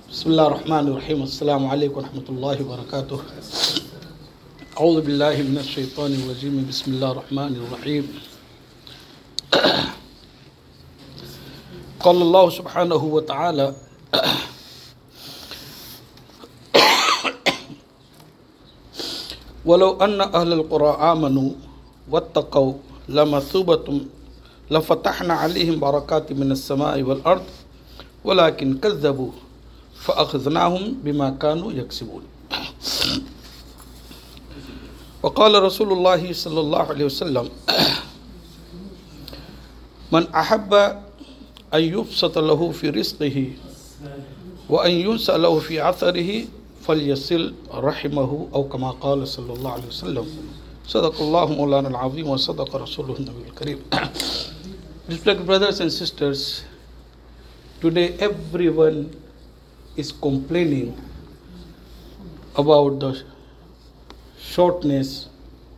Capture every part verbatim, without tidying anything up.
بسم الله الرحمن الرحيم السلام عليكم ورحمة الله وبركاته أعوذ بالله من الشيطان الرجيم بسم الله الرحمن الرحيم قال الله سبحانه وتعالى ولو أن أهل القرى آمنوا واتقوا لمثوبة لفتحنا عليهم بركات من السماء والأرض ولكن كذبوا فأخذناهم بما كانوا يكسبون وقال رسول الله صلى الله عليه وسلم من أحب أن يبسط له في رزقه وأن ينسأ له في عثره فليصل رحمه أو كما قال صلى الله عليه وسلم صدق الله مولانا العظيم وصدق رسوله النبي الكريم. Respected brothers and sisters, today everyone is complaining about the shortness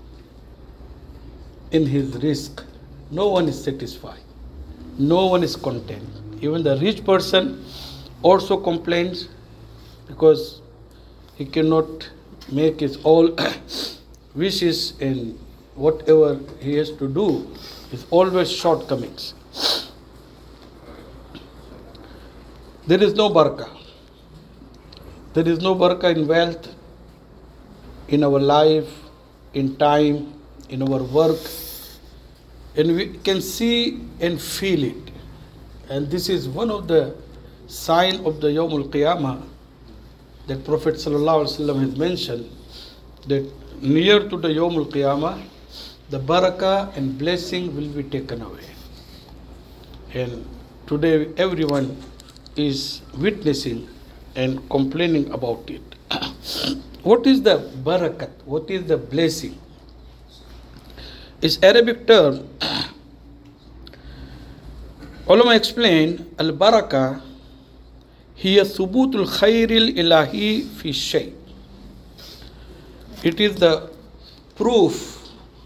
in his risk. No one is satisfied. No one is content. Even the rich person also complains because he cannot make his all wishes, and whatever he has to do is always shortcomings. There is no barakah. There is no barakah in wealth, in our life, in time, in our work. And we can see and feel it. And this is one of the signs of the Yawm al-Qiyamah that Prophet Sallallahu Alaihi Wasallam has mentioned, that near to the Yawm al-Qiyamah, the barakah and blessing will be taken away. And today everyone is witnessing and complaining about it. What is the barakat? What is the blessing? It's Arabic term. Ulama explain, al-baraka hiya thubutul khairil ilahi fi shay. It is the proof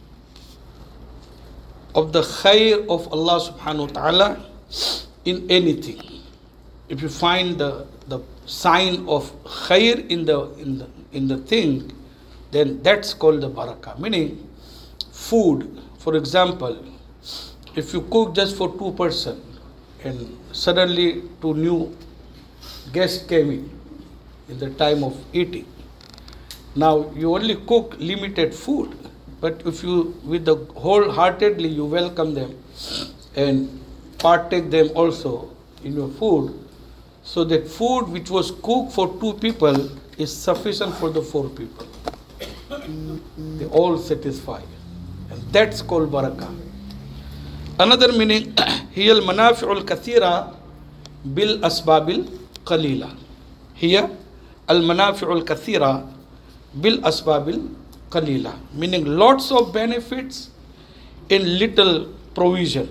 of the khair of Allah subhanahu wa ta'ala in anything. If you find the, the sign of khair in the, in the in the thing, then that's called the barakah. Meaning, food, for example, if you cook just for two person and suddenly two new guests came in in the time of eating. Now you only cook limited food, but if you with the wholeheartedly you welcome them and partake them also in your food, so that food which was cooked for two people is sufficient for the four people. They all satisfied. And that's called barakah. Another meaning, here al-manafi'ul kathira bil asbabil qalila. Here, al-manafi'ul kathira bil asbabil qalila. Meaning lots of benefits in little provision.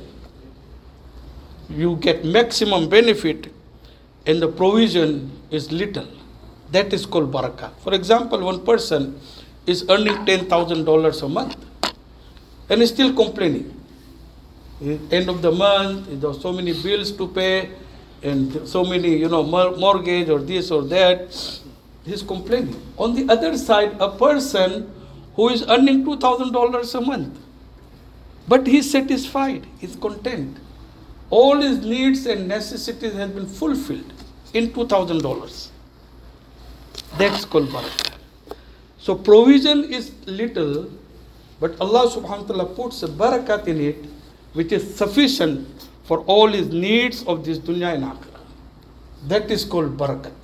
You get maximum benefit and the provision is little. That is called barakah. For example, one person is earning ten thousand dollars a month and is still complaining. End of the month, there are so many bills to pay and so many, you know, mortgage or this or that. He's complaining. On the other side, a person who is earning two thousand dollars a month, but he's satisfied, he's content. All his needs and necessities have been fulfilled in two thousand dollars. That's called barakah. So provision is little, but Allah subhanahu wa ta'ala puts a barakat in it, which is sufficient for all his needs of this dunya and akhirah. That is called barakat.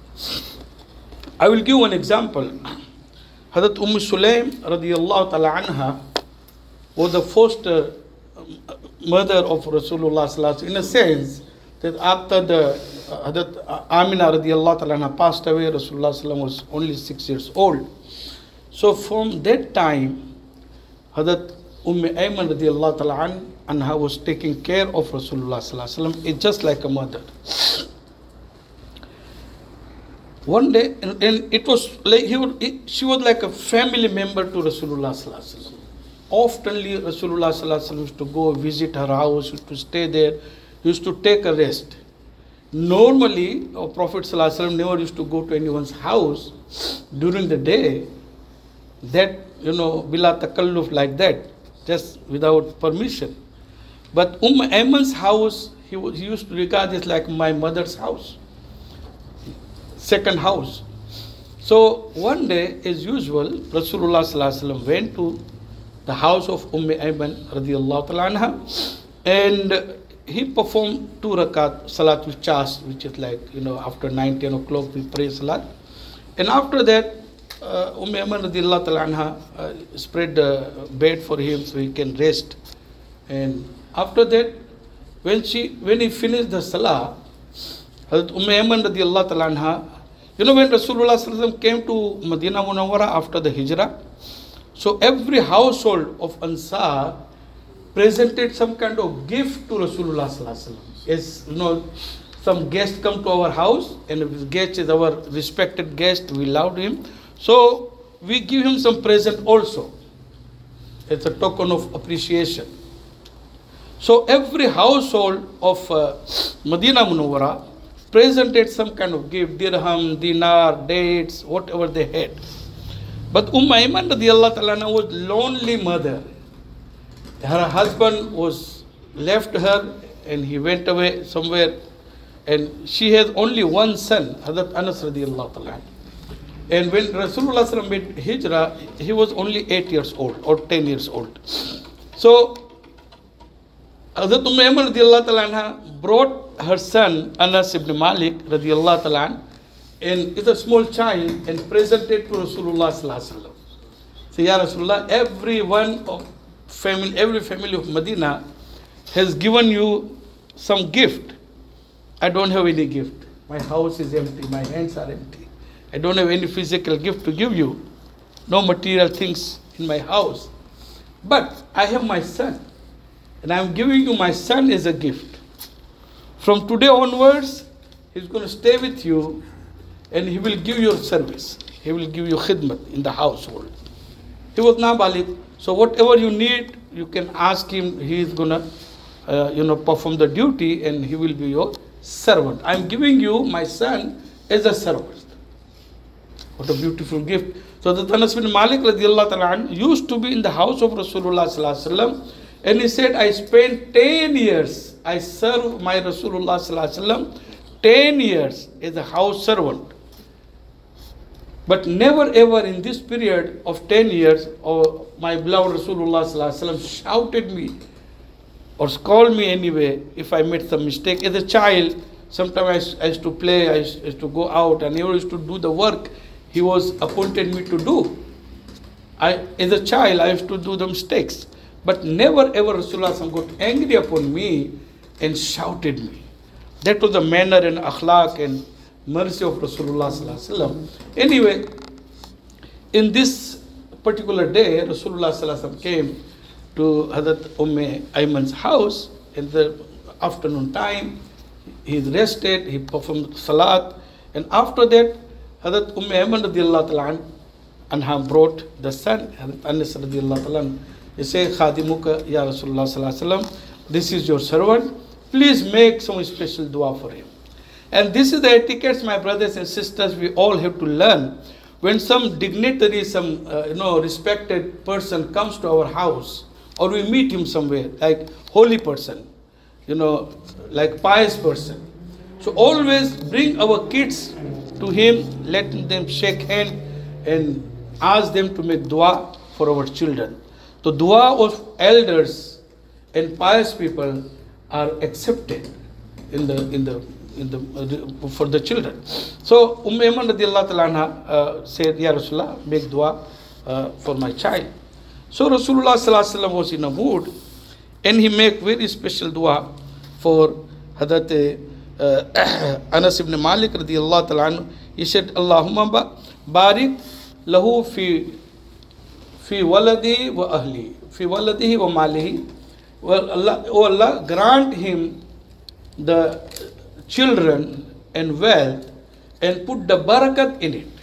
I will give one example. Hazrat Umm Sulaim radiyallahu ta'ala anha was the first uh, mother of Rasulullah sallallahu alaihi wasallam, in a sense that after the uh, Hazrat Amina radiyallahu ta'ala anha passed away, Rasulullah sallallahu alaihi wasallam was only six years old. So from that time, Hazrat Umm Ayman radiyallahu ta'ala anha was taking care of Rasulullah sallallahu alaihi wasallam. It's just like a mother. One day, and, and it was like he would, it, she was like a family member to Rasulullah sallallahu alaihi wasallam. Oftenly Rasulullah sallallahu alaihi wasallam used to go visit her house, used to stay there, used to take a rest. Normally, our Prophet ﷺ never used to go to anyone's house during the day, that, you know, bila takalluf like that, just without permission. But Umm Ayman's house, he, was, he used to regard it like my mother's house, second house. So one day, as usual, Rasulullah ﷺ went to the house of Umm Ayman radiallahu ta'ala anha, and he performed two rakat salatul chas, which is like, you know, after nine, ten o'clock we pray salat. And after that, uh, Umm Ayman radiallahu ta'ala anha uh, spread the bed for him so he can rest. And after that, when she, when he finished the salah, Hazrat Umm Ayman radiallahu ta'ala anha, you know, when Rasulullah sallallahu alaihi wasallam came to Medina Munawwara after the hijrah, so every household of Ansar presented some kind of gift to Rasulullah sallallahu alaihi wasallam. As you know, some guest come to our house, and if his guest is our respected guest, we love him, so we give him some present also. It's a token of appreciation. So every household of uh, Medina Munawwara presented some kind of gift, dirham, dinar, dates, whatever they had. But Umm Ayman radiallahu ta'ala anha was lonely mother. Her husband was left her and he went away somewhere, and she has only one son, Hazrat Anas radiallahu ta'ala. And when Rasulullah sallallahu alaihi wasallam made hijrah, he was only eight years old or ten years old. So Hazrat Umm Ayman radiallahu ta'ala anha brought her son Anas ibn Malik radiallahu ta'ala anha, and is a small child, and presented to Rasulullah sallallahu alaihi wasallam. So, Ya Rasulullah, every one of family, every family of Medina has given you some gift. I don't have any gift. My house is empty. My hands are empty. I don't have any physical gift to give you. No material things in my house. But I have my son, and I am giving you my son as a gift. From today onwards, he's going to stay with you, and he will give you service. He will give you khidmat in the household. He was nabalik, so whatever you need, you can ask him. He is going to, uh, you know, perform the duty, and he will be your servant. I am giving you my son as a servant. What a beautiful gift. So the Anas bin Malik radiallahu ta'ala used to be in the house of Rasulullah sallallahu alaihi wasallam, and he said, I spent ten years, I served my Rasulullah sallallahu alaihi wasallam ten years as a house servant. But never ever in this period of ten years, or my beloved Rasulullah sallallahu alaihi wasallam shouted me or scolded me anyway if I made some mistake. As a child, sometimes I used to play, I used to go out, and he used to do the work he was appointed me to do. I, as a child, I used to do the mistakes. But never ever Rasulullah sallallahu alaihi wasallam got angry upon me and shouted me. That was the manner and akhlaq and mercy of Rasulullah sallallahu alaihi wasallam. Anyway, in this particular day, Rasulullah sallallahu alaihi wasallam came to Hazrat Umm Ayman's house in the afternoon time. He rested, he performed salat, and after that, Hazrat Umm Ayman radiallahu ta'ala anha brought the son, Hazrat Anas radiallahu ta'ala. He said, Khadimuka ya Rasulullah sallallahu alaihi wasallam, this is your servant. Please make some special dua for him. And this is the etiquette, my brothers and sisters, we all have to learn. When some dignitary, some uh, you know respected person comes to our house, or we meet him somewhere, like holy person, you know, like pious person. So always bring our kids to him, let them shake hand and ask them to make dua for our children. The dua of elders and pious people are accepted in the in the in the uh, for the children. So Umm Ayman radiallahu ta'ala anha uh, said, Ya Rasulullah, make dua uh, for my child. So Rasulullah sallallahu alaihi wasallam was in a mood, and he made very special dua for Hazrat uh, Anas ibn Malik radiallahu ta'ala anhu. He said, Allahumma barik lahu fi fi waladi wa ahli, fi waladihi wa malihi. Well, Allah, oh Allah, grant him the children and wealth and put the barakat in it.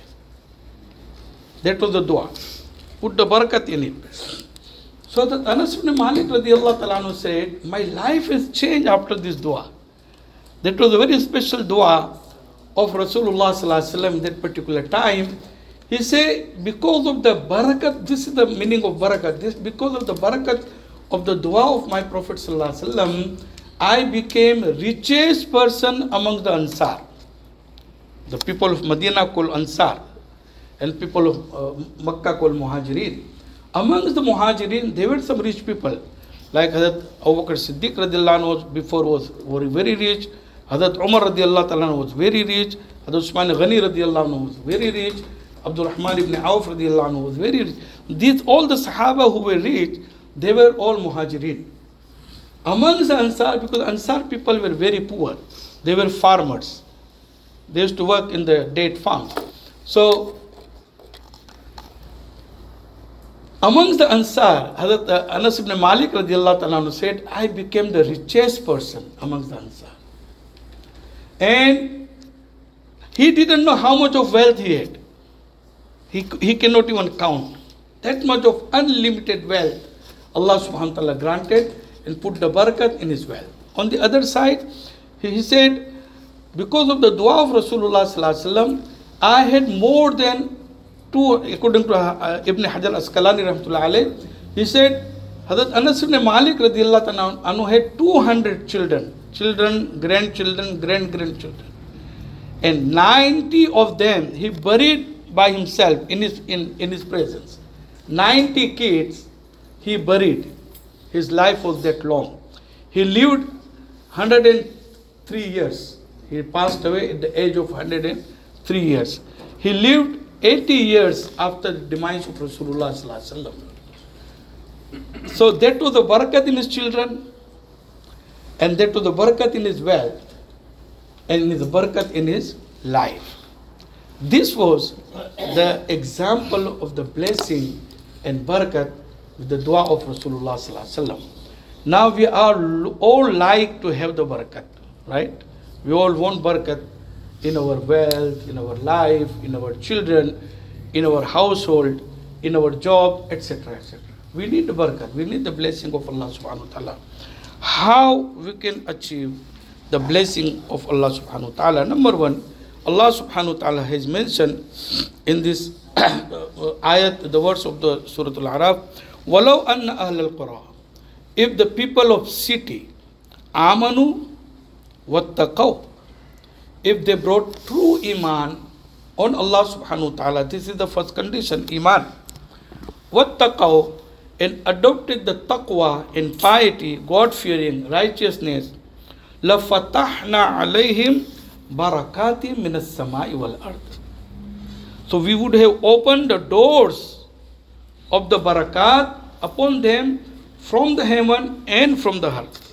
That was the dua. Put the barakat in it. So that Anas ibn Malik radiallahu ta'ala anhu said, my life has changed after this dua. That was a very special dua of Rasulullah sallallahu alaihi wasallam that particular time. He said, because of the barakat, this is the meaning of barakat, this, because of the barakat of the dua of my Prophet sallallahu alaihi wasallam, I became richest person among the Ansar. The people of Medina called Ansar, and people of uh, Makkah called Muhajirin. Amongst the Muhajirin, there were some rich people, like Hazrat Abu Bakr Siddiq radiallahu anhu was before was very rich. Hazrat Umar radiallahu anhu was very rich. Hazrat Usman Ghani radiallahu anhu was very rich. Abdul Rahman ibn Auf radiallahu anhu was very rich. These all the Sahaba who were rich, they were all Muhajirin. Amongst the Ansar, because Ansar people were very poor, they were farmers. They used to work in the date farms. So amongst the Ansar, Hazrat Anas ibn Malik radiallahu anhu said, I became the richest person amongst the Ansar. And he didn't know how much of wealth he had. He, he cannot even count. That much of unlimited wealth Allah subhanahu wa ta'ala granted and put the barakat in his wealth. On the other side, he, he said, because of the dua of Rasulullah sallallahu alaihi wasallam, I had more than two, according to uh, Ibn Hajar Asqalani rahmatullah alayh, he said, Hazrat Anas ibn Malik radiallahu anhu had two hundred children, children, grandchildren, great-grandchildren. And ninety of them he buried by himself in his, in, in his presence. ninety kids he buried. His life was that long. He lived one hundred three years. He passed away at the age of one hundred three years. He lived eighty years after the demise of Rasulullah sallallahu alaihi wasallam. So that was the barakat in his children, and that was the barakat in his wealth, and the barakat in his life. This was the example of the blessing and barakat with the dua of Rasulullah sallallahu alaihi wasallam. Now we are all like to have the barakat, right? We all want barakat in our wealth, in our life, in our children, in our household, in our job, et cetera, et cetera. We need the barakat. We need the blessing of Allah subhanahu wa ta'ala. How we can achieve the blessing of Allah subhanahu wa ta'ala? Number one, Allah subhanahu wa ta'ala has mentioned in this ayat, the words of the Surah Al-A'raf, وَلَوْ أَنَّ أَهْلَ الْقُرَىٰ, if the people of city, amanu wattaqaw, if they brought true iman on Allah subhanahu wa ta'ala, this is the first condition, iman, wattaqaw, and adopted the taqwa and piety, God-fearing, righteousness, لَفَتَحْنَا عَلَيْهِمْ بَرَكَاتٍ مِنَ السَّمَاءِ وَالْأَرْضِ. So we would have opened the doors of the barakat upon them from the heaven and from the earth.